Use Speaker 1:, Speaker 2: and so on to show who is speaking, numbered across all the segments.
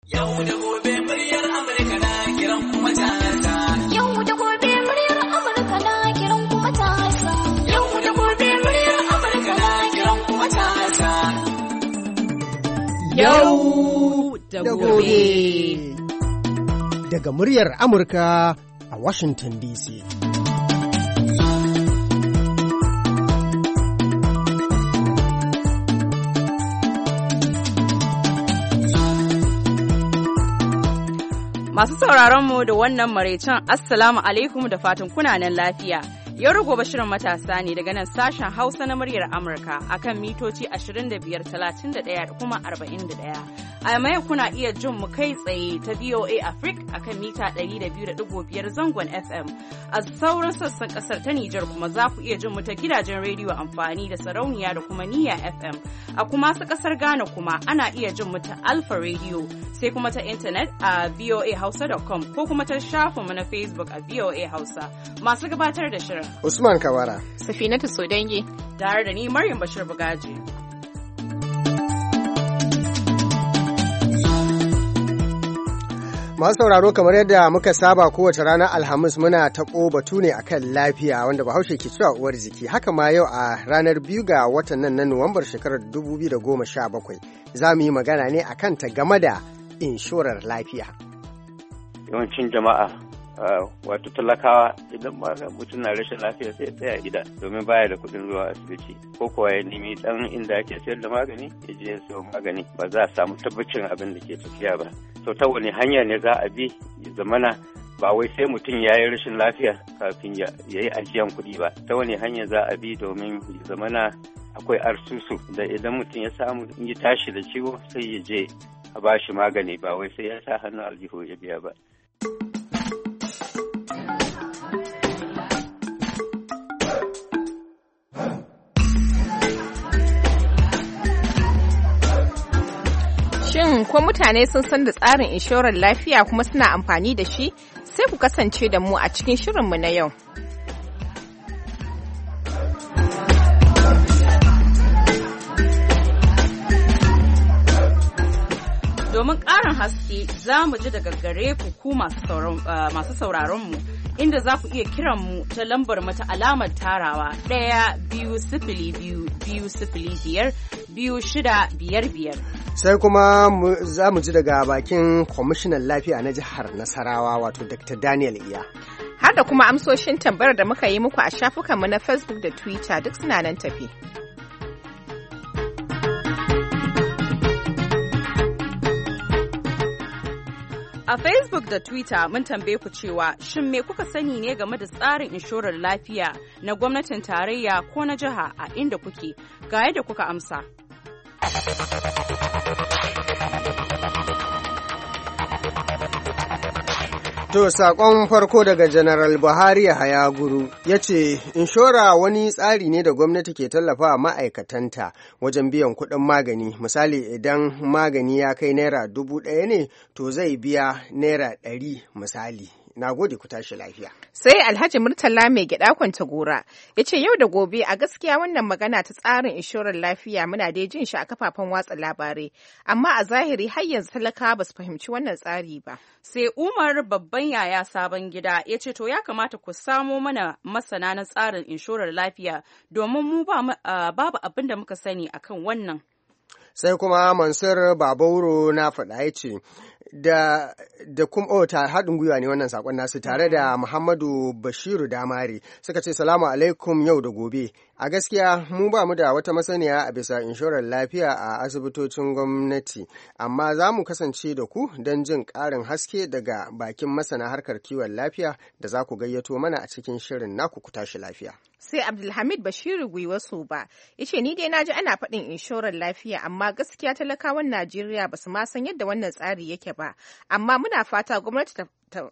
Speaker 1: Yau da gobe muryar Amurka na kiran kuma ta.
Speaker 2: Yau da gobe muryar Amurka na kiran kuma ta.
Speaker 1: Yau da gobe muryar Amurka na kiran kuma ta.
Speaker 3: Yau da gobe.
Speaker 4: Daga muryar Amurka a Washington DC.
Speaker 3: Masu sauraronmu da wannan maraicen Assalamu alaikum da fatan kuna nan lafiya. Yau da gobe shirin matasa ne daga nan sashen Hausa na muryar Amurka akan mitoci 25, 31 da kuma 41. A yamma kuna iya jin mu kai tsaye ta VOA Africa akan mita 102.5 zangon FM. A sauran sassan kasar ta Nijar kuma za ku iya jin mu ta gidajen rediyo amfani da sarauniya da kuma niyya FM. A kuma su kasar Ghana kuma ana iya jin mu ta Alpha Radio sai kuma ta intanet a voahausa.com ko kuma ta shafinmu na Facebook a VOA Hausa. Masu gabatar da shirin
Speaker 4: Usman Kabara,
Speaker 3: Safinatu Sodangi, tare da ni Maryam Bashir Bugaji.
Speaker 4: masu sauraro kamar yadda muka saba kowace ranar Alhamis muna taɓo batu ne akan lafiya wanda Bahaushe ke cewa uwar jiki. Haka ma yau a ranar 2 ga watan nan na Nuwambar shekarar 2017 za mu yi magana ne akan ta game da inshorar lafiya.
Speaker 5: Yawancin jama'a wato talakawa idan mutum na rashin lafiya sai tsaya gida domin baya da kuɗin zuwa asibiti ko kuwa ya nemi dan inda ake sayar da magani ya je ya sayo magani ba za a samu tabbacin abin da ke tafiya ba. To ta wani hanya ne za a bi ya zamana ba wai sai mutum ya yi rashin lafiya kafin ya yi ajiyan kuɗi ba. Ta wani hanya za a bi domin ya zamana akwai arsusu da idan mutum ya samu in ya tashi da ciwo sai ya je a ba shi magani ba wai sai ya sa hannu aljihu ya biya ba.
Speaker 6: Shin ko mutane sun san da tsarin inshorar lafiya kuma suna amfani da shi? Sai ku kasance da mu a cikin shirinmu na yau.
Speaker 3: Domin ƙarin haske za mu ji daga gare ku masu sauraronmu inda za ku iya kiran mu ta lambar mata alamar tarawa 1-2-0-5-2-0-5-6-5-5.
Speaker 4: Sai kuma za mu ji daga bakin kwamishinan lafiya na jihar Nasarawa wato Dr. Daniel Iya.
Speaker 6: Har da kuma amsoshin tambayar da muka yi muku a shafukanmu na Facebook da Twitter duk suna nan tafi.
Speaker 3: A Facebook da Twitter mun tambaye ku cewa shin me kuka sani ne game da tsarin inshorar lafiya na gwamnatin tarayya ko na jiha a inda kuke? Ga yadda kuka amsa.
Speaker 4: To, saƙon farko daga General Buhari Yahaya Guru ya ce, inshora wani tsari ne da gwamnati ke tallafa ma'aikatanta wajen biyan kuɗin magani. Misali, idan magani ya kai Naira 1,000 ne, to zai biya Naira 100 misali. Na gode ku tashi lafiya.
Speaker 6: Sai Alhaji Murtala mai gyaɗa kwanta gora ya ce yau da gobe a gaskiya wannan magana ta tsarin inshorar lafiya muna dai jin shi a kafafen watsa labarai amma a zahiri har yanzu talakawa ba su fahimci wannan tsari ba.
Speaker 3: Sai Umar babban yaya sabon gida ya ce to ya kamata ku samo mana masana na tsarin inshorar lafiya domin mu babu abin da muka sani akan wannan.
Speaker 4: Sai kuma Mansur Babauro na faɗa ya ce da kuma ta haɗin gwiwa ne wannan sakon nasu tare da Muhammadu Bashiru Damari suka ce salamu alaikum yau da gobe. A gaskiya mu ba mu da wata masaniya a bisa inshorar lafiya a asibitocin gwamnati amma za mu kasance da ku don jin ƙarin haske daga bakin masana harkar kiwon lafiya da za ku gayyato mana a cikin shirin naku ku tashi lafiya.
Speaker 6: Sai Abdulhamid Bashiru Gwiwaso ba ya ce ni dai na ji ana faɗin inshorar lafiya amma gaskiya talakawan Najeriya ba su ma san yadda wannan tsari yake ba amma muna fata gwamnati ta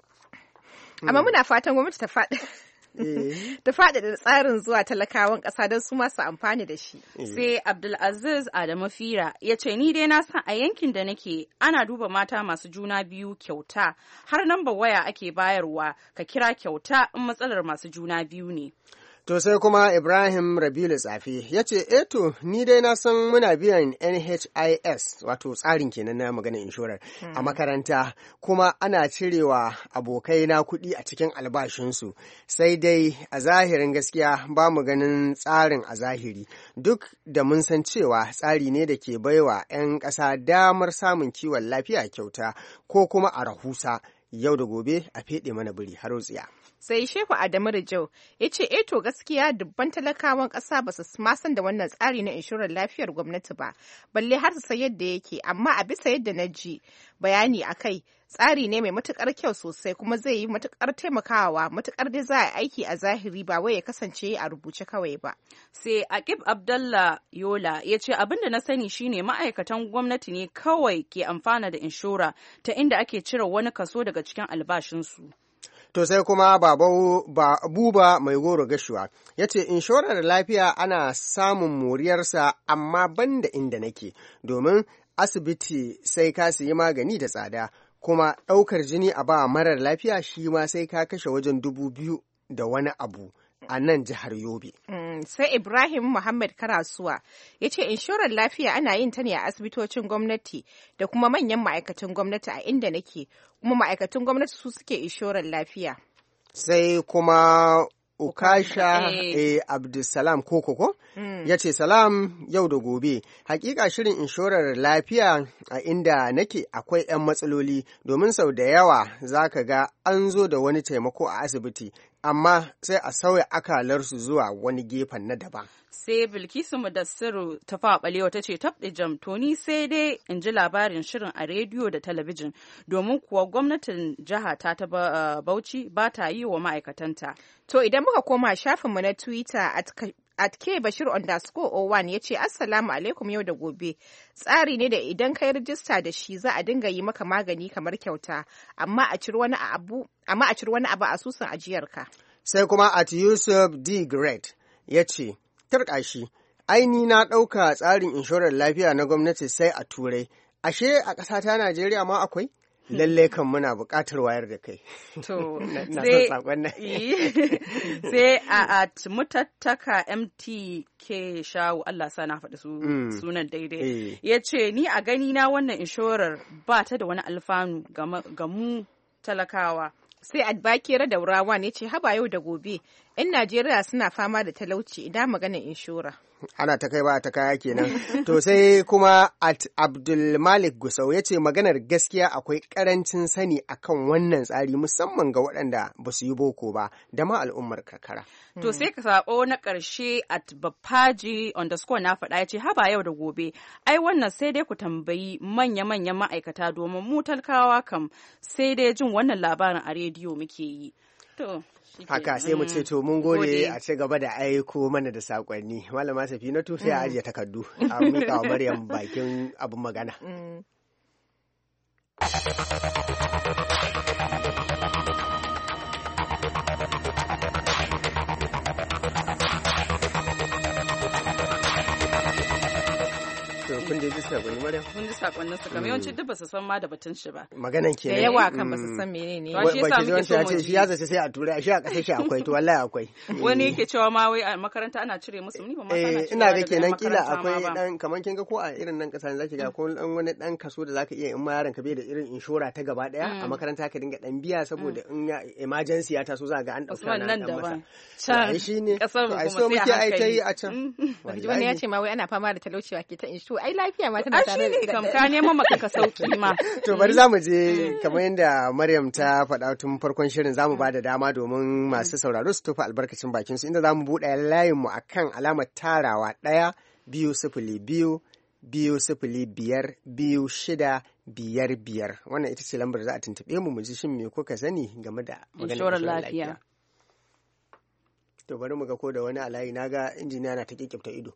Speaker 6: faɗi ta faɗaɗa tsarin zuwa talakawan ƙasa don su masu amfani da shi.
Speaker 3: Sai Abdulaziz Adamu Fira ya ce ni dai na san a yankin da nake ana duba mata masu juna biyu kyauta har namba waya ake bayarwa ka kira kyauta in matsalar masu juna biyu ne.
Speaker 4: To sai kuma Ibrahim Rabiulu Tsafi ya ce, to, ni dai na san muna biyan NHIS, wato tsarin kenan na maganin inshorar a makaranta, kuma ana cirewa abokaina kuɗi a cikin albashinsu, sai dai a zahirin gaskiya ba mu ganin tsarin a zahiri, duk da mun san cewa tsari ne da ke baiwa 'yan ƙasa damar samun kiwon lafiya kyauta ko kuma a rahusa. Yau da gobe a feɗe mana biri har tsiya.
Speaker 6: Sai Shehu Adamu Rijau ya ce to gaskiya dubban talakawan ƙasa ba su ma san da wannan tsari na inshorar lafiyar gwamnati ba, balle har su san yadda yake, amma a bisa yadda na ji bayani a kai tsari ne mai matukar kyau sosai kuma zai yi matukar taimakawa matukar dai za a aiki a zahiri ba wai ya kasance a rubuce kawai ba.
Speaker 3: Sai Aqib Abdallah Yola ya ce abin da na sani shine ma'aikatan gwamnati ne kawai ke amfana da inshora ta inda ake cire wani kaso daga cikin albashinsu.
Speaker 4: To sai kuma Buba Mai Goro Gashuwa ya ce inshorar lafiya ana samun moriyarsa amma banda inda nake, domin asibiti sai ka siyi magani da tsada, kuma ɗaukar jini a ba marar lafiya shi ma sai ka kashe wajen 2,000 da wani abu a nan jihar Yobe.
Speaker 6: Sai Ibrahim Muhammad Karasuwa ya ce inshorar lafiya ana yin ta ne a asibitocin gwamnati da kuma manyan ma'aikatan gwamnati a inda nake, kuma ma'aikatan gwamnati su suke inshorar lafiya.
Speaker 4: Sai kuma Ukasha Abdulsalam Kokoko ya ce salam yau da gobe, hakika shirin inshorar lafiya a inda nake akwai 'yan matsaloli, domin sau da yawa za ka ga an zo da wani taimako a asibiti amma sai a sauya akalarsu zuwa wani gefen na daban.
Speaker 3: Sai Bilkisu Mudassiru ta fawa balewa ta ce tabɗi jam, to ni sai dai in ji labarin shirin a rediyo da talabijin, domin kuwa gwamnatin jiha ta Bauchi ba ta yi wa ma'aikatanta.
Speaker 6: To idan muka koma shafinmu na Twitter at @kbashir_01 ya ce assalamu alaikum yau da gobe, tsari ne da idan ka yi rijista da shi za a dinga yi maka magani kamar kyauta, amma a ciri wani abu a asusun ajiyarka.
Speaker 4: Sai kuma at Yusuf D. Great ya ce tarƙashi, aini na ɗauka tsarin inshorar lafiya na gwamnati sai a turai, ashe a ƙasa ta Najeriya ma akwai? Lalle kan muna buƙatar wayar da kai.
Speaker 3: To,
Speaker 4: sai
Speaker 3: a mutattaka MTK Shawu, Allah sa na faɗi sunan daidai. Ya ce, ni a gani na wannan inshorar ba ta da wani alfanu ga mu talakawa.
Speaker 6: Sai Adbakira Daurawa ne ce haba yau da gobe, 'yan Najeriya suna fama da talauci idan maganar inshora.
Speaker 4: Ana ta kai ba ta kaya kenan. To sai kuma at Abdulmalik Gusau ya ce maganar gaskiya akwai karancin sani akan wannan tsari musamman ga waɗanda ba su yi boko ba da ma al'ummar karkara.
Speaker 3: To sai ka sabo na ƙarshe at Bafaji _ na faɗa ya ce haba yau da gobe, ai wannan sai dai ku tambayi manya-manyan ma'aikata domin mu talakawa kam sai dai jin wannan labarin a rediyo muke yi. To
Speaker 4: haka sai mu ce to mun gode a ci gaba da aiko mana da sakonni. Malama Safinatu sai a ajiye takardu a miƙa wa Maryam bakin abin magana. Kun je ji sakonni Maryam?
Speaker 3: Kun ji sakonnin su kamar yawanci duk ba su san ma da batun shi ba.
Speaker 4: Maganan ke
Speaker 6: da yawa kan ba su san menene.
Speaker 3: Ba shi yasa muke so mu ji.
Speaker 4: Shi ya zace sai a tura shi a kasar shi akwai to wallahi akwai.
Speaker 3: Wani yake cewa ma wai a makaranta ana cire musu, ni ba ma sana cewa.
Speaker 4: Ina ga kenan kila akwai dan kaman kin ga ko a irin nan kasa zaki ga ko dan wani dan kaso da zaka iya in ma yaron ka bai da irin inshora ta gaba daya a makaranta ka dinga dan biya saboda in emergency ya taso za ga an dauka
Speaker 3: nan daban.
Speaker 4: Can shine ai so muke ai tayi a can.
Speaker 6: Wani ya ce ma wai ana fama da talauciwa ke ta insho ai lafiya ma tana
Speaker 3: tare da kam ka neman maka ka sauki ma.
Speaker 4: To bari za mu je kamar yadda Maryam ta faɗa tun farkon shirin za mu ba da dama domin masu sauraro su tofa albarkacin bakin su inda za mu buɗe layin mu akan alamar tarawa 1 2 0 2 2 0 5 2 6 5 wannan ita ce lambar da za a tuntuɓe mu ji shin me kuka sani game da maganar lafiya. To bari mu ga ko da wani alayi na ga injiniya na ta kikkifta ido.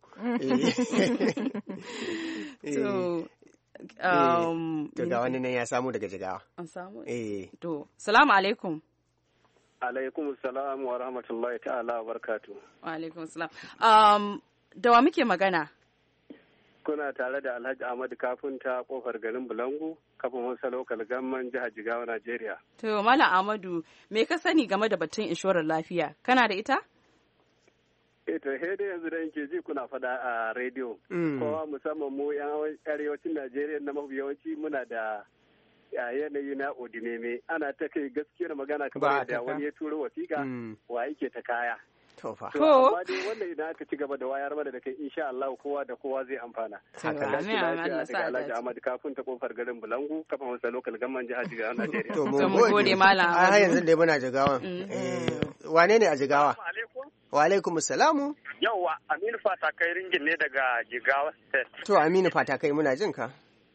Speaker 4: To ga wani nan ya samu daga Jigawa.
Speaker 3: An samu? To, salamu alaikum.
Speaker 7: Alaikum salam wa rahmatullahi ta'ala wa barakatu.
Speaker 3: Wa alaikum salam. Da wa muke magana?
Speaker 7: Kuna tare da Alhaji Ahmad Kafinta kofar garin Bulangu, kafin Hausa Local Government jihar Jigawa, Najeriya.
Speaker 3: To, Malam Ahmadu, me ka sani game da batun inshorar lafiya? Kana da ita?
Speaker 7: to dai yanzu da yake ji kuna fada a rediyo. Kowa musamman mu yan arewacin Najeriya na mafi yawanci muna da yanayi na odineme ana ta kai gaskiyar magana kamar da wani ya turo wasiƙa wa yake ta kaya. To amma dai wannan idan aka ci gaba da wayar mana da kai insha Allah kowa da kowa zai amfana. Daga Alhaji Ahmad kafin ta kofar garin Bulangu kafa wasa lokal gamman jihar Jigawa Najeriya.
Speaker 3: To mun gode malam.
Speaker 4: Ai yanzu dai muna Jigawan. Wane ne a Jigawa? Wa alaikum salamu.
Speaker 8: Yawwa Aminu Fatakai ringin ne daga Jigawa State.
Speaker 4: To Aminu Fatakai muna jin ka.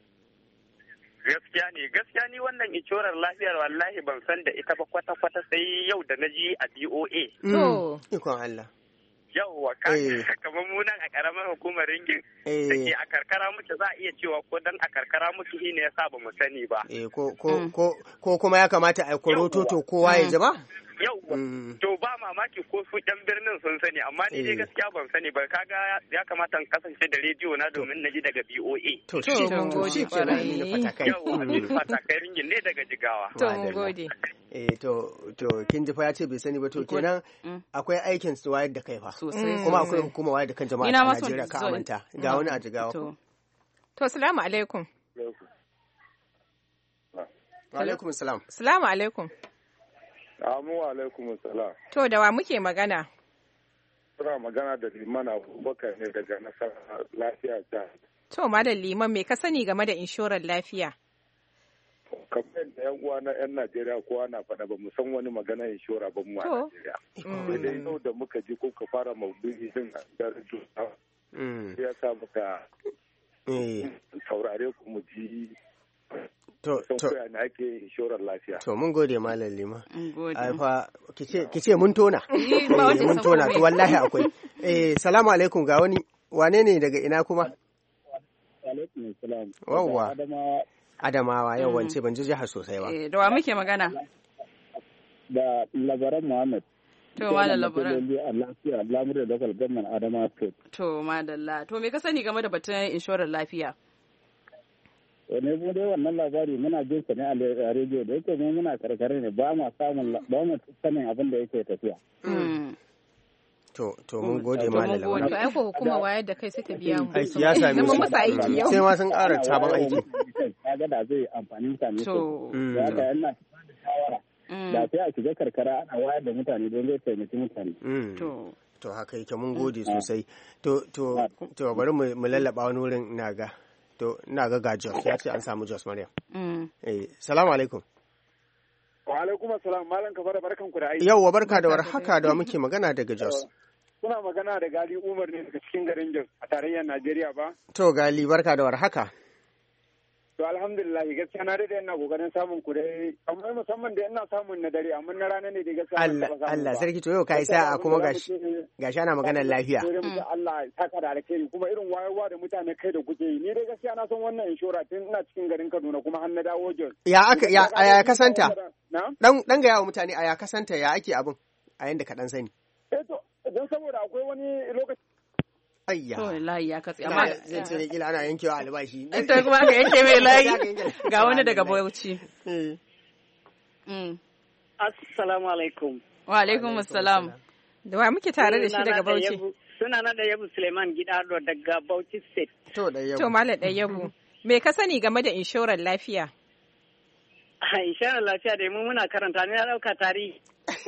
Speaker 8: Gaskiya ni wannan inshorar lafiyar wallahi ban san da ita ba kwata-kwata sai yau da na ji a BOA.
Speaker 4: Ikon Allah.
Speaker 8: Yawwa kamar mu nan a karamar hukumar ringin da ke a karkara muke za a iya cewa ko dan a karkara muke ne yasa ba mu sani ba.
Speaker 4: Ko kuma ya kamata a koroto to kowa ya ji ba?
Speaker 8: Yau to ba mamaki ko su ɗan birnin sun sani amma ni dai gaskiya ban sani ba kaga ya kamata in kasance da rediyo na domin na ji daga BOA.
Speaker 4: To shi kwarai.
Speaker 8: Yau Aminu Fatakai ringin ne daga Jigawa.
Speaker 6: To mun gode.
Speaker 4: To kin ji fa ya ce bai sani ba to kenan akwai aikin su wayar da kai fa. Kuma akwai hukuma wayar da kan jama'a a Najeriya ka amanta ga wani a Jigawa.
Speaker 6: To assalamu alaikum.
Speaker 4: Wa alaikum salam.
Speaker 6: Assalamu alaikum.
Speaker 9: Amu alaikum salam.
Speaker 6: To da wa muke magana?
Speaker 9: Suna magana da Liman Abubakar ne daga Nasara Lafiya ta.
Speaker 6: To Malam Liman me ka sani game da inshorar lafiya?
Speaker 9: Kamar da yan uwa na yan Najeriya kowa na faɗa ba mu san wani magana inshora ba mu a Najeriya. Sai dai yau da muka ji ko ka fara maudu'i din a darajo. Ya sa muka saurare ku mu ji To ake inshorar lafiya.
Speaker 4: To mun gode Malam Lima. Ai fa kice mun tona. Mun tona to wallahi akwai. Salamu alaikum ga wani wane ne daga ina kuma?
Speaker 10: Alaikum salam.
Speaker 4: Wawwa. Adamawa yawance ban ji jihar sosai ba.
Speaker 3: Da wa muke magana?
Speaker 10: Da Labaran Muhammad.
Speaker 3: To Malam Labaran.
Speaker 10: Lafiya Lamurde Local Government Adamawa State.
Speaker 3: To madalla. To me ka sani game da batun inshorar lafiya?
Speaker 10: Wane mu dai wannan labari muna jin sa ne a rediyo da yake mu muna karkare ne ba mu sanin abin da yake tafiya.
Speaker 4: To mun gode Malam Labaran.
Speaker 6: To ai ko hukuma wayar da kai sai ta biya mu.
Speaker 4: Aiki ya same su.
Speaker 6: Mun masa aiki yau.
Speaker 4: Sai ma sun ƙara sabon aiki.
Speaker 10: Kaga da zai amfani mutane to. Ya ga yana da shawara. Da sai a shiga karkara ana wayar da mutane don zai taimaki mutane.
Speaker 4: To haka yake mun gode sosai. To bari mu lallaba wani wurin ina ga. To ina ga Jos ya ce an samu Jos Maryam. Salamu alaikum.
Speaker 8: Wa alaikum assalam malam Kabara barkan ku da aiki.
Speaker 4: Yawwa barka da warhaka da muke magana daga Jos.
Speaker 8: Kuna magana da Gali Umar ne daga cikin garin Jos a tarayyar Najeriya ba?
Speaker 4: To Gali barka da warhaka.
Speaker 8: To alhamdulillah gaskiya na da ina kokarin samun ku dai amma musamman da ina samun na dare amma na rana ne da gaskiya
Speaker 4: Allah sarki to yau kai sa'a kuma gashi ana maganar lafiya.
Speaker 8: Allah saka da alkhairi kuma irin wayarwa da mutane kai da kuke yi ni dai gaskiya na san wannan inshora tun ina cikin garin Kaduna kuma har na dawo Jos.
Speaker 4: Ya kasanta? Dan ga yawo mutane ya kasanta ya ake abin a yanda ka dan sani.
Speaker 8: To don saboda akwai wani lokaci
Speaker 4: Ayya.
Speaker 3: To layi ya katse amma
Speaker 4: zai ce da kila ana yankewa albashi.
Speaker 3: Ita kuma aka yanke mai layi ga wani daga Bauchi.
Speaker 11: Assalamu alaikum.
Speaker 3: Wa alaikum assalam.
Speaker 6: Da wa muke tare da shi daga Bauchi?
Speaker 11: Suna na da Yabu Suleiman Gidado daga Bauchi State.
Speaker 4: To da Yabu.
Speaker 6: To Malam da Yabu. Me ka sani game da inshorar lafiya?
Speaker 11: Inshorar lafiya da mu muna karanta ne na dauka tarihi.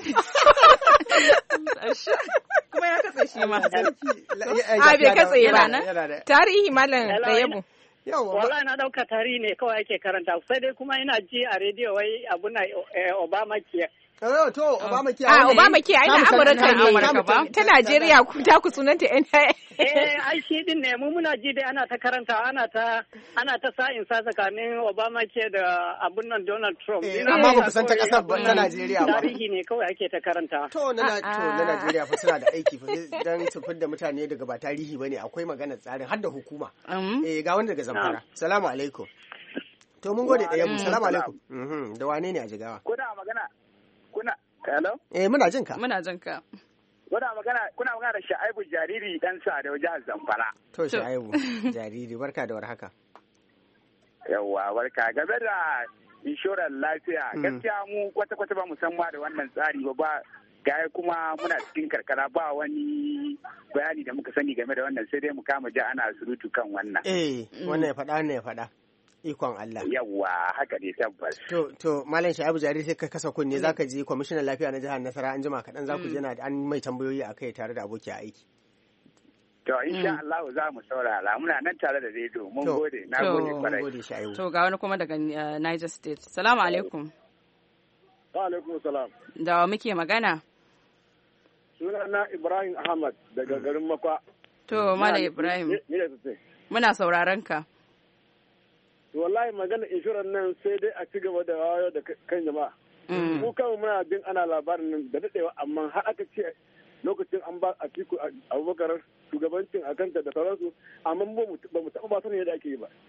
Speaker 3: Kuma ya katse shi ma.
Speaker 6: Bai katse ba. Tarihi Malam da Yabu.
Speaker 11: Wallahi na dauka tarihi ne kawai ake karanta sai dai kuma ina ji a rediyo wai abuna Obama ke.
Speaker 4: To Obama ke.
Speaker 6: Obama ke ai na Amurka ne. Ta Najeriya ta ku sunanta NIA.
Speaker 11: Ai shi din ne mu muna ji dai ana ta karanta ana ta sa'in sa tsakanin Obama ke da abun nan Donald Trump.
Speaker 4: Amma ba ku san ta kasar ta Najeriya ba.
Speaker 11: Tarihi ne kawai ake ta karanta.
Speaker 4: To na Najeriya fa suna da aiki fa dan su fidda mutane daga ba tarihi bane akwai maganar tsarin har da hukuma. Ga wanda daga Zamfara. Salamu alaikum. To mun gode da Yabu. Salamu alaikum. Da wane ne a Jigawa?
Speaker 8: Kuna magana hello?
Speaker 4: Muna jin ka.
Speaker 3: Muna jin ka.
Speaker 8: Kuna magana da Sha'ibu Jariri dan sa da jihar Zamfara.
Speaker 4: To Sha'ibu Jariri barka da warhaka.
Speaker 8: Yawwa barka game da inshorar lafiya gaskiya mu kwata-kwata ba mu san ma da wannan tsari ba
Speaker 12: gaya kuma muna cikin karkara ba wani bayani da muka sani game da wannan sai dai mu kama ja ana surutu kan wannan.
Speaker 4: Wannan ya faɗa wannan ya faɗa. Ikon Allah.
Speaker 12: Yawwa haka ne tabbas.
Speaker 4: To Malam Sha'ibu Jari sai ka kasa kunne zaka ji kwamishinan lafiya na jihar Nasara an jima kaɗan za ku je an mai tambayoyi a kai tare da aboki aiki.
Speaker 12: To insha Allah za mu saurara muna nan tare da rediyo mun gode na gode kwarai.
Speaker 3: To ga wani kuma daga Niger State. Salamu alaikum.
Speaker 13: Wa alaikum salam.
Speaker 3: Da muke magana?
Speaker 13: Sunana Ibrahim Ahmad daga garin Makwa.
Speaker 3: To Malam Ibrahim. Muna sauraron ka.
Speaker 13: Wallahi magana inshorar nan sai dai a ci gaba da wayo da kan jama'a. Mu kawai muna jin ana labarin nan da daɗewa amma har aka ce lokacin an ba a ciku Abubakar shugabancin a kanta da sauransu amma ba mu taɓa ba sanin yadda ake yi ba.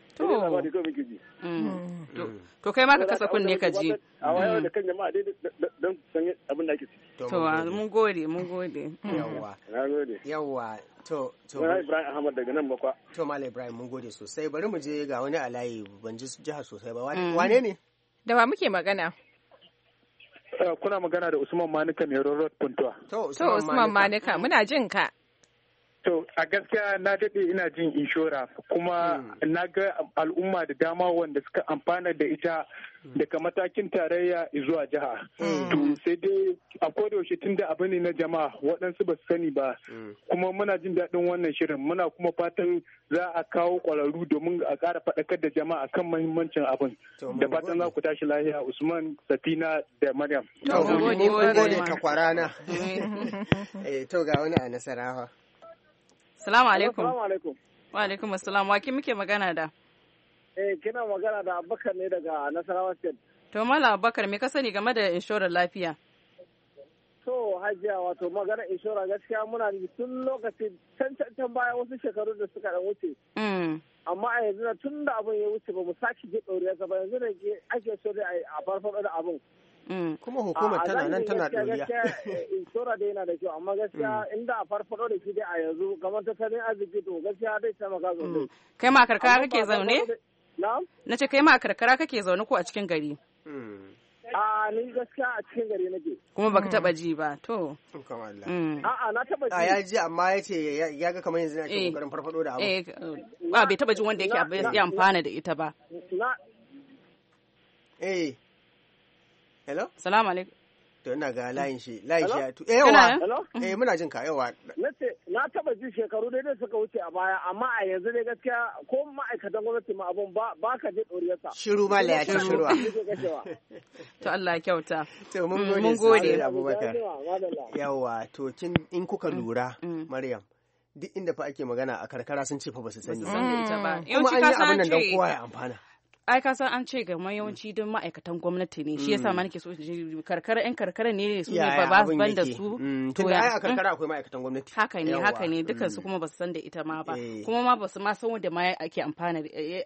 Speaker 3: To kai ma ka kasa kunne ka ji.
Speaker 13: A wayo da kan jama'a dai don san abin da ake ciki.
Speaker 3: To mun gode.
Speaker 4: Yawwa. To
Speaker 13: Ibrahim Ahmad daga nan Makwa.
Speaker 4: To Malam Ibrahim mun gode sosai. Bari mu je ga wani alayi ban ji jihar sosai ba. Wane ne?
Speaker 6: Da wa muke magana?
Speaker 14: Kuna magana da Usman Manika ne Road Puntuwa.
Speaker 6: To Usman Manika muna jin ka.
Speaker 14: To a gaskiya na daɗe ina jin inshora kuma na ga al'umma da dama wanda suka amfana da ita daga matakin tarayya zuwa jiha. To sai dai a kodayaushe tun da abu ne na jama'a waɗansu ba su sani ba kuma muna jin daɗin wannan shirin muna kuma fatan za a kawo ƙwararru domin a ƙara faɗakar da jama'a kan mahimmancin abin. Da fatan za ku tashi lafiya Usman, Safina da Maryam.
Speaker 4: Mun gode ta kwarana. To ga wani a Nasarawa.
Speaker 3: Salamu alaikum.
Speaker 13: Salamu alaikum.
Speaker 3: Wa alaikum assalam. Wa kin muke magana da?
Speaker 13: Kina magana da Abubakar ne daga Nasarawa State.
Speaker 3: To Malam Abubakar me ka sani game da inshorar lafiya?
Speaker 13: To Hajiya wato magana inshora gaskiya muna tun lokaci can baya wasu shekaru da suka dan wuce. Amma a yanzu tun da abin ya wuce ba mu sake je ɗauriyarsa ba yanzu da ake so da a farfaɗo da abin.
Speaker 4: Kuma hukumar tana nan tana ɗoriya.
Speaker 13: Inshora dai yana da kyau amma gaskiya inda a farfado da shi dai a yanzu kamar tattalin arziki to gaskiya dai taimaka sosai.
Speaker 3: Kai ma karkara kake zaune? Na ce kai ma karkara kake zaune ko a cikin gari?
Speaker 13: Ni gaskiya a cikin gari nake.
Speaker 3: Kuma baka taba ji ba to.
Speaker 13: A'a na taba ji.
Speaker 4: Ya ji amma ya ce ya ga kamar yanzu na ke kokarin farfado da abu.
Speaker 3: Ba bai taba ji wanda yake ya amfana da ita ba.
Speaker 4: Hello?
Speaker 3: Salamu alaikum.
Speaker 4: To ina ga layin shi ya tu. Yawa. Muna jin ka yawa.
Speaker 13: Nace na taba ji shekaru dai suka wuce a baya amma a yanzu dai gaskiya ko ma'aikatan gwamnati ma abun ba ka je doriyarsa.
Speaker 4: Shiru ma la ya ci shiruwa.
Speaker 3: To Allah ya kyauta.
Speaker 4: To mun gode Abubakar. Yawa to in kuka lura Maryam duk inda fa ake magana a karkara sun ce fa ba su sani ba. Kuma an yi abin nan don kowa ya amfana.
Speaker 3: ai ka san an ce ga yawanci don ma'aikatan gwamnati ne shi yasa ma nake so karkara yan karkara ne su ne ba ban da su
Speaker 4: to ai a karkara akwai ma'aikatan gwamnati
Speaker 3: haka ne dukan su kuma ba su san da ita ma ba kuma ma ba su ma san wanda ma ake amfana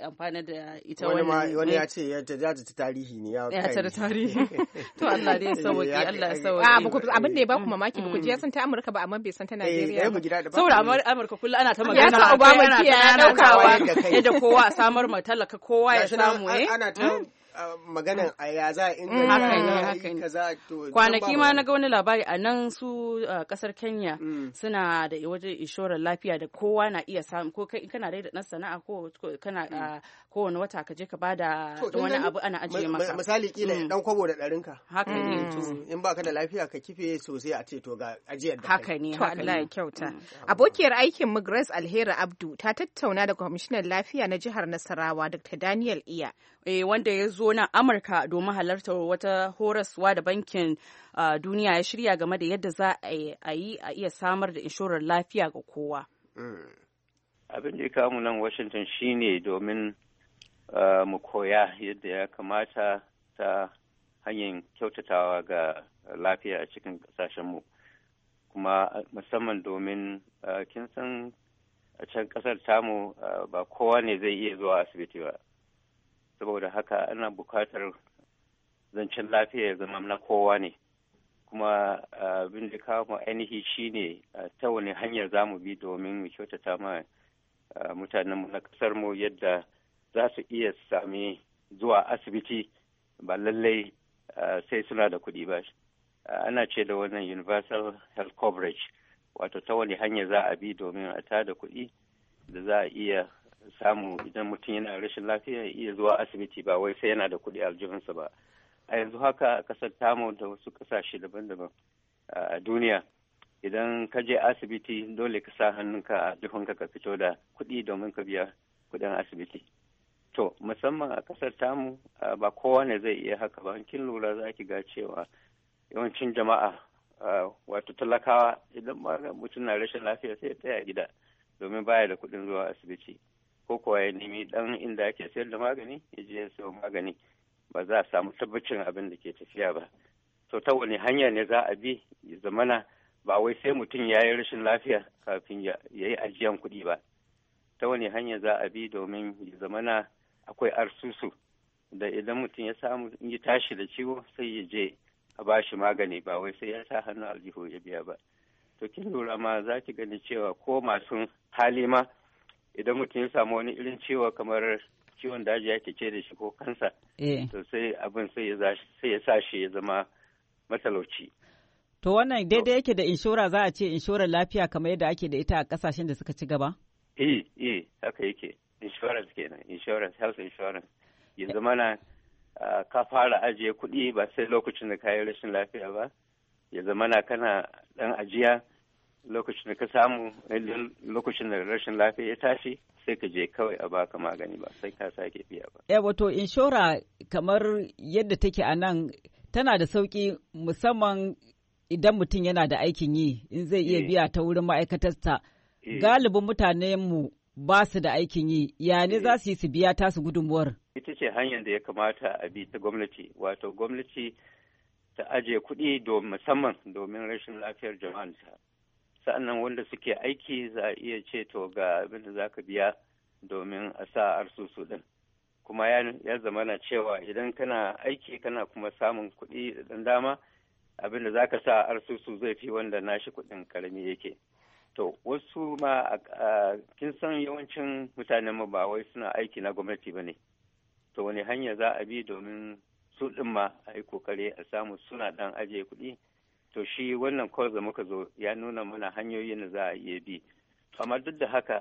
Speaker 3: da ita
Speaker 4: wani ya ce ya ta tarihi ne ya
Speaker 3: ta tarihi to Allah dai sauki Allah ya sauki
Speaker 6: abin da ya ba ku mamaki ba ku ji ya san ta Amurka ba amma bai san ta Najeriya
Speaker 3: ba saboda Amurka kullu ana ta magana Obama ya daukawa yadda kowa a samar ma talaka kowa ya samu
Speaker 4: ana ta maganan a ya za a inganta kaza to
Speaker 3: kwanaki ma na ga wani labari a nan su kasar Kenya suna da wajen inshorar lafiya da kowa na iya samu ko kana da dan sana'a ko kana kowane wata ka je ka bada wani abu ana ajiye maka
Speaker 4: misali kila dan kwabo da ɗarinka
Speaker 3: haka ne to
Speaker 4: in baka da lafiya ka kife sosai a ce to ga ajiyar da
Speaker 3: haka ne
Speaker 6: to Allah ya kyauta abokiyar aikin mu Grace Alheri Abdu ta tattauna da kwamishinan lafiya na jihar Nasarawa Dr. Daniel Iya
Speaker 3: wanda ya zo nan Amurka domin halartar wata horaswa da bankin duniya ya shirya game da yadda za a iya samar da inshorar lafiya ga kowa.
Speaker 5: Abin da ya kawo mu nan Washington shine domin mu koya yadda ya kamata ta hanyar kyautatawa ga lafiya a cikin kasashenmu kuma musamman domin kin san a can kasar tamu ba kowa ne zai iya zuwa asibiti ba. Saboda haka ana bukatar zancen lafiya ya zama na kowa ne kuma abin da kawo mu ainihi shine ta wani hanyar za mu bi domin mu kyautata ma mutanenmu na kasar mu yadda za su iya sami zuwa asibiti ba lallai sai suna da kuɗi ba ana ce da wannan universal health coverage, wato ta wani hanya za a bi domin a tada kuɗi da za a iya samu idan mutum yana rashin lafiya iya zuwa asibiti ba wai sai yana da kuɗi a aljihunsa ba. A yanzu haka a ƙasar tamu da wasu ƙasashe daban-daban a duniya, idan ka je asibiti dole ka sa hannunka a jihunka ka fito da kuɗi domin ka biya kuɗin asibiti. To musamman a ƙasar tamu ba kowa ne zai iya haka ba. Kin lura za ki ga cewa yawancin jama'a wato talakawa idan mutum na rashin lafiya sai ya tsaya gida domin baya da kuɗin zuwa asibiti, ko kuwa ya nemi ɗan inda ake sayar da magani ya je ya sayo magani, ba za a samu tabbacin abin da ke tafiya ba. To ta wani hanya ne za a bi ya zamana ba wai sai mutum ya yi rashin lafiya kafin ya yi ajiyan kuɗi ba. Ta wani hanya za a bi domin ya zamana akwai arsusu da idan mutum ya samu in ya tashi da ciwo sai ya je a ba shi magani, ba wai sai ya sa hannu aljihu ya biya ba. To kin lura ma za ki gani cewa ko masu hali ma idan mutum ya samu wani irin ciwo kamar ciwon daji yake ce da shi ko kansa, to sai abin sai ya sa shi ya zama matalauci.
Speaker 15: To wannan daidai yake da inshora, za a ce inshorar lafiya kamar yadda ake da ita a kasashen da suka ci gaba?
Speaker 5: Haka yake. Insurance kenan, insurance, health insurance. Ya zama na ka fara ajiye kuɗi ba sai lokacin da ka yi rashin lafiya ba. Ya zama na kana ɗan ajiya lokacin da ka samu, lokacin da rashin lafiya ya tashi sai ka je kawai a baka magani ba sai ka sake biya ba.
Speaker 15: Wato inshora kamar yadda take a nan tana da sauƙi, musamman idan mutum yana da aikin yi, in zai iya biya ta wurin ma'aikatarsa. Galibin mutanenmu ba su da aikin yi, ya ne za su yi su biya tasu gudunmuwar?
Speaker 5: Ita ce hanyar da ya kamata a bi ta gwamnati, wato gwamnati ta ajiye kuɗi musamman domin rashin lafiyar jama'anta. Sa'annan wanda suke aiki za a iya ce to ga abin da za ka biya domin a sa arsusu ɗin. Kuma ya zama na cewa idan kana aiki kana kuma samun kuɗi da ɗan dama, abin da za ka sa arsusu zai fi wanda nashi kuɗin karami yake. To wasu ma kin san yawancin mutanen mu ba wai suna aiki na gwamnati ba ne. To wani hanya za a bi domin su ɗin ma a yi kokari a samu suna ɗan ajiye kuɗi. To shi wannan kawai da muka zo ya nuna mana hanyoyin da za a iya bi. Amma duk da haka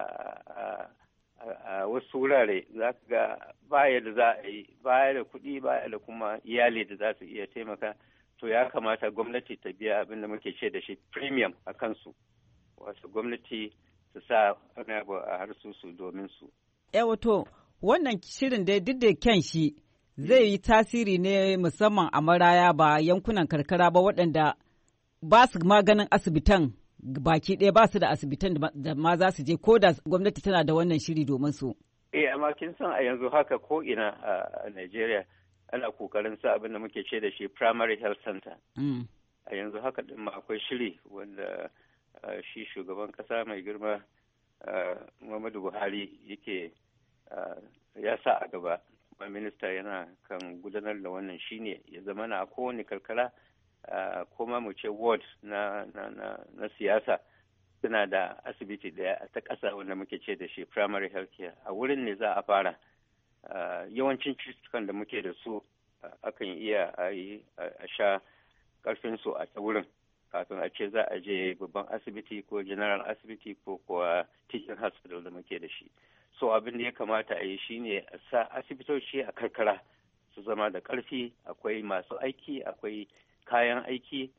Speaker 5: a wasu wurare za ka ga baya da za a yi, baya da kuɗi, baya da kuma iyali da za su iya taimaka. To ya kamata gwamnati ta biya abin da muke ce da shi premium a kansu. Wasu gwamnati su sa wani abu a harsusu domin su.
Speaker 15: Wato wannan shirin dai duk da kyan shi zai yi tasiri ne musamman a maraya ba yankunan karkara ba waɗanda ba su maganin asibitan baki ɗaya, ba su da asibitan da ma za su je ko da gwamnati tana da wannan shiri domin su.
Speaker 5: Amma kin san a yanzu haka ko ina a Najeriya ana kokarin sa abin da muke ce da shi primary health center. A yanzu haka din ma akwai shiri wanda shi shugaban kasa mai girma Muhammadu Buhari yake ya sa a gaba. Minista yana kan gudanar da wannan shine ya zama na kowane karkara kuma mu ce ward na siyasa suna da asibiti daya ta ƙasa wanda muke ce da shi primary health care. A wurin ne za a fara yawancin cututtukan da muke da su akan iya a sha karfin su a wurin kafin a ce za a je babban asibiti ko general asibiti ko kuwa teaching hospital da muke da shi. So abin da ya kamata a yi shine a sa asibitoci a karkara su zama da ƙarfi, akwai masu aiki, akwai kayan aiki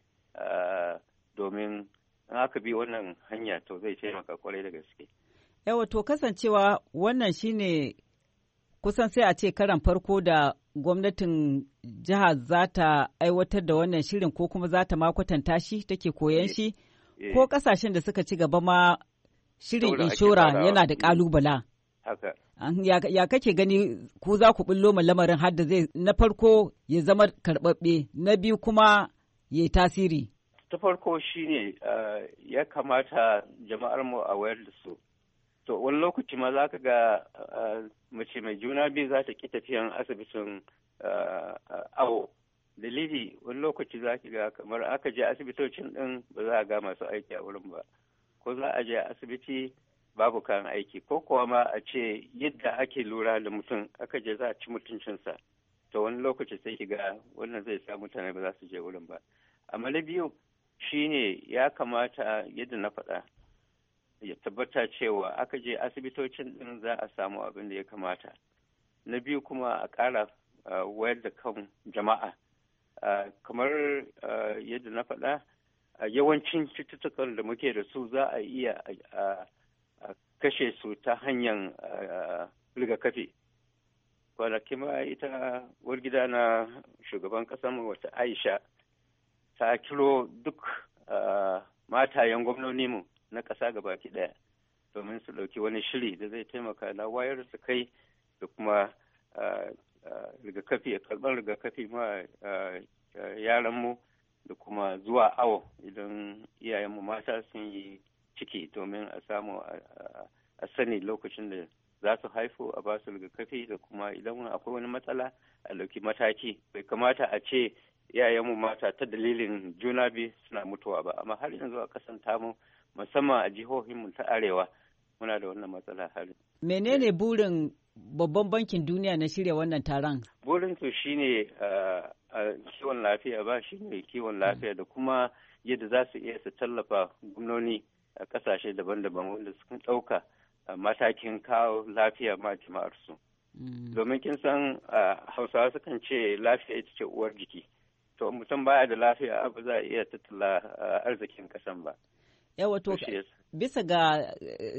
Speaker 5: domin in aka bi wannan hanya to zai taimaka kwarai da gaske.
Speaker 15: To kasancewa wannan shine kusan sai a ce karan farko da gwamnatin jiha za ta aiwatar da wannan shirin ko kuma za ta makwatanta shi take koyan shi ko kasashen da suka ci gaba ma shirin inshora yana da kalubala.
Speaker 5: Haka.
Speaker 15: Ya kake gani ku za ku bullo ma lamarin har da zai na farko ya zama karɓaɓɓe, na biyu kuma ya yi tasiri?
Speaker 5: Ta farko shine ya kamata jama'ar mu a wayar da su. To wani lokaci ma za ka ga mace mai juna biyu za ta ƙi tafiyan asibitin awo. Dalili wani lokaci za ki ga kamar aka je asibitocin ɗin ba za a ga masu aiki a wurin ba. Ko za a je asibiti babu kayan aiki ko kuwa ma a ce yadda ake lura da mutum aka je za a ci mutuncinsa. To wani lokaci sai ki ga wannan zai sa mutane ba za su je wurin ba. amma na biyu shine ya kamata yadda na faɗa ya tabbata cewa aka je asibitocin din za a samu abin da ya kamata. Na biyu kuma a ƙara wayar da kan jama'a kamar yadda na faɗa yawancin cututtukan da muke da su za a iya kashe su ta hanyar rigakafi. Kwanaki ma ita gida na shugaban ƙasar wata Aisha ta kiro duk matayen gwamnoni mu na ƙasa gabaki ɗaya domin su ɗauki wani shiri da zai taimaka na wayar su kai da kuma rigakafi karɓar rigakafi ma yaranmu da kuma zuwa awo idan iyayenmu mata sun yi ciki domin a samu a sani lokacin da za su haifu a ba su rigakafi da kuma idan akwai wani matsala a ɗauki mataki. Bai kamata a ce iyayenmu mata ta dalilin juna biyu suna mutuwa ba, amma har yanzu a kasan tamu musamman a jihohinmu ta arewa muna da wannan matsala hali.
Speaker 15: Menene burin babban bankin duniya na shirya wannan taron? Burin
Speaker 5: su shine kiwon lafiya ba shine kiwon lafiya da kuma yadda za su iya su tallafa gwamnoni a kasashe daban-daban wanda suka ɗauka matakin kawo lafiya ma jama'ar su. Domin kin san Hausawa sukan ce lafiya ita ce uwar jiki. To mutum baya da lafiya ba za a iya tattala arzikin kasan ba.
Speaker 15: Yawa to bisa ga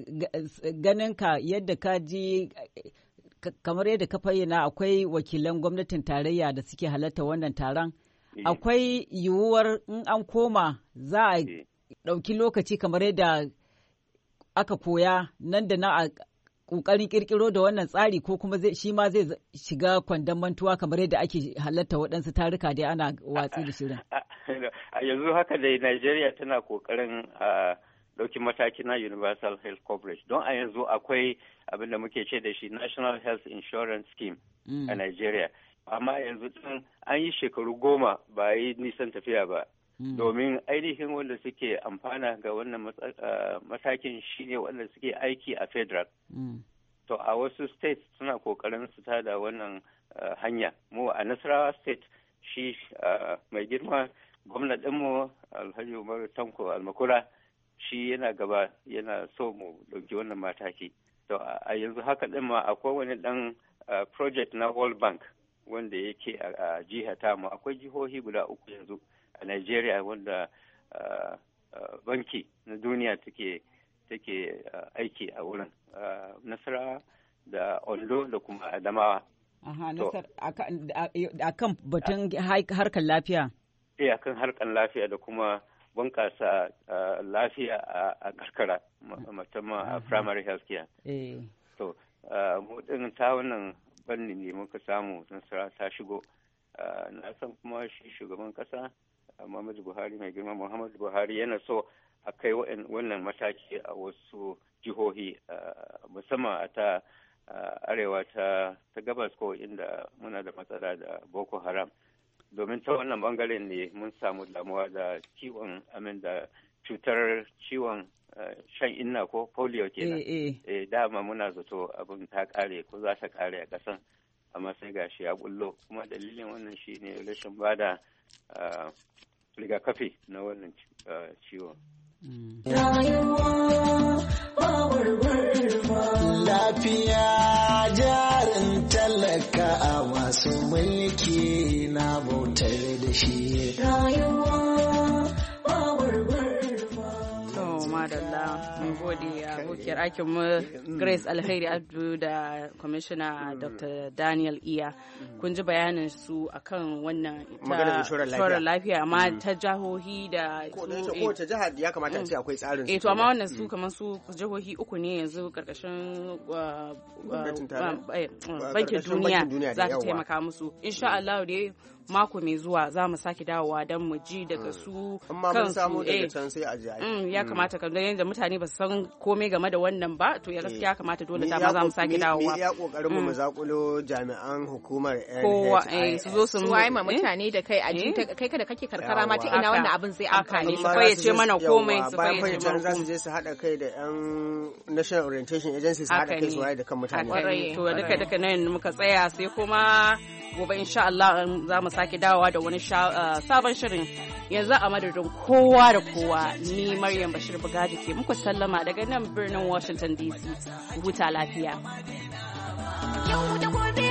Speaker 15: ganinka yadda ka ji kamar yadda ka bayyana akwai wakilan gwamnatin tarayya da suke halarta wannan taron. Akwai yiwuwar in an koma za a ɗauki lokaci kamar yadda aka koya nan da na a ƙoƙarin ƙirƙiro da wannan tsari ko kuma shi ma zai shiga kwandon mantuwa kamar yadda ake halarta waɗansu taruka dai ana watsi da shirin.
Speaker 5: A yanzu haka dai Najeriya tana ƙoƙarin ɗauki mataki na Universal Health Coverage don a yanzu akwai abin da muke ce da shi National Health Insurance Scheme a Najeriya. Amma yanzu an yi shekaru 10 ba a yi nisan tafiya ba. Domin ainihin wanda suke amfana ga wannan matakin shine wanda suke aiki a federal. To a wasu states suna kokarin su tada wannan hanya. Mu a Nasarawa state shi mai girma gwamnatinmu Alhaji Umaru Tanko Almakura shi yana gaba yana so mu ɗauki wannan mataki. To a yanzu haka ɗin ma akwai wani ɗan project na World Bank wanda yake a jiha tamu. Akwai jihohi guda 3 yanzu a Najeriya wanda banki na duniya take aiki a wurin Nasarawa da Ondo da kuma Adamawa.
Speaker 15: A kan batun harkar lafiya?
Speaker 5: A kan harkar lafiya da kuma bunƙasa lafiya a karkara musamman a primary health care. To, mu ɗin ta wannan fanni ne muka samu nasara ta shigo. Na san kuma shi shugaban ƙasa Muhammadu Buhari mai girma Muhammadu Buhari yana so a kai wannan mataki a wasu jihohi musamman a ta arewa ta gabas ko inda muna da matsala da Boko Haram. Domin ta wannan bangaren ne mun samu damuwa da da cutar ciwon shan inna ko polio kenan. Dama muna zato abin ta kare ko za ta kare a ƙasan amma sai gashi ya bullo kuma dalilin wannan shine rashin bada rigakafi na wannan ciwon.
Speaker 16: Lafiya jarin talaka a masu mulki na bautar da shi.
Speaker 3: Madalla mun gode abokiyar aikinmu Grace Alheri Abdu da Commissioner Dr. Daniel Iya. Kun ji bayanin su akan wannan inshorar lafiya amma ta jihohi da
Speaker 4: kowace jiha ya kamata a ce akwai tsarin su.
Speaker 3: To amma wannan su kamar su jihohi 3 ne yanzu karkashin bankin duniya za ta taimaka musu. Insha Allah dai mako mai zuwa za mu sake dawowa don mu ji daga su kansu. Ya kamata kan yadda mutane ba su san komai game da wannan ba to ya gaskiya kamata dole ta ma za mu sake dawowa.
Speaker 4: Ya kokarin mu zakulo jami'an hukumar
Speaker 3: NHIS su zo su
Speaker 6: waye ma mutane da kai a kai kada kake karkara ma ta ina wannan abin zai amfane
Speaker 3: su fayyace mana komai su
Speaker 4: fayyace mana za su je su hada kai da yan National Orientation Agency su hada kai su waye da kan mutane.
Speaker 3: To duka nan muka tsaya sai kuma gobe insha Allah za mu sake dawowa da wani sabon shirin. Yanzu a madadin kowa da kowa, ni Maryam Bashir Bugaji ke muku sallama daga nan birnin Washington DC. Huta lafiya.
Speaker 2: Yau da gobe